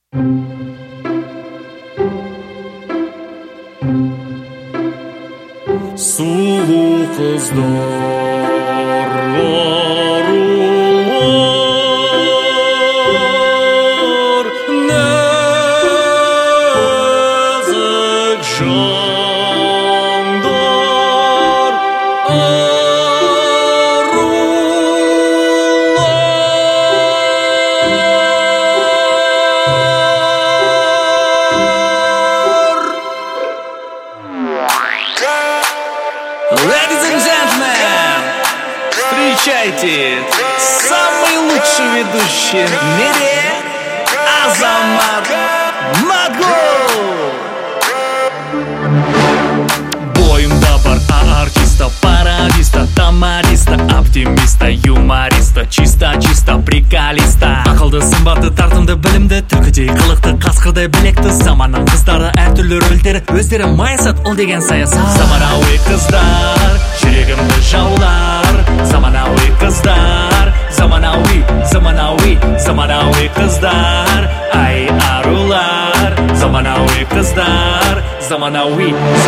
Сұлу қыздар арулар, нәзік жандар Ladies and gentlemen, встречайте, самый лучший ведущий в мире Азамат Магул. Бойымда бар артиста, пародиста, тамариста, оптимиста, юмориста, чисто приколиста. Ақылды, сымбатты, тартымды, білімді, түлкідей қылықты, қасқырдай білекті. Заманның қыздары әртүрлі рөлдері, өздері майысат, ол деген саясат. Заманауи қыздар, жүрегімді жаулар. Заманауи қыздар, заманауи қыздар, ай арулар. Заманауи қыздар, заманауи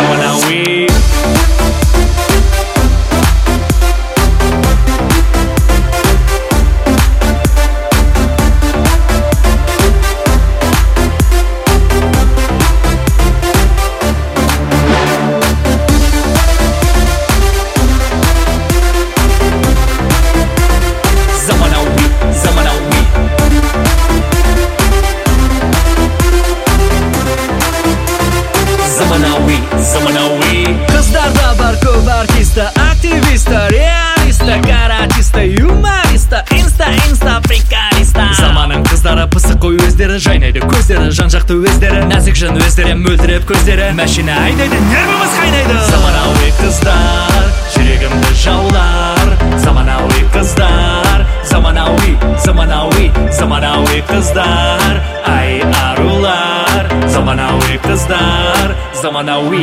Қыздарда бар көп артиста, активиста, реалиста, каратиста, юмориста, инста приколиста. Заманның қыздары пысық қой өздері, жайнайды көздері, жан-жақты өздері, нәзік жан өздері, мөлдіреп көздері, мәшина айдайды, нервіміз қайнайды. Заманауи қыздар, жүрегімді жаулар. Заманауи қыздар, заманауи қыздар, ай арулар. Заманауи қыздар, заманауи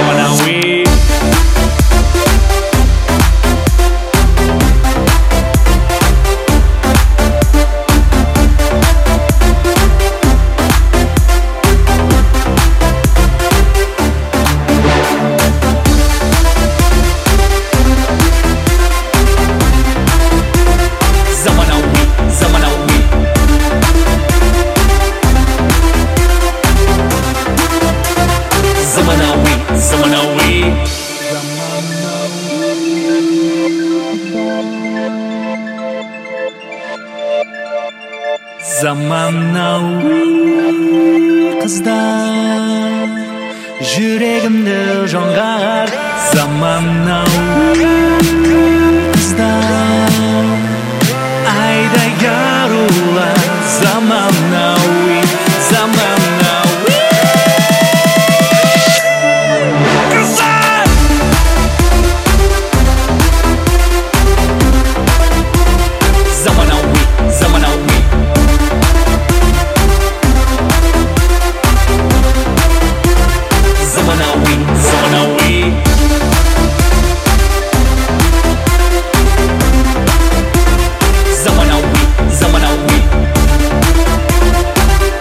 Заманауи қыздар, жүрегімді жоңғар. Заманауи қыздар, айдай арулар. Заманауи қыздар. Заманауи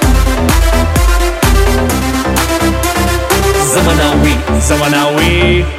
Заманауи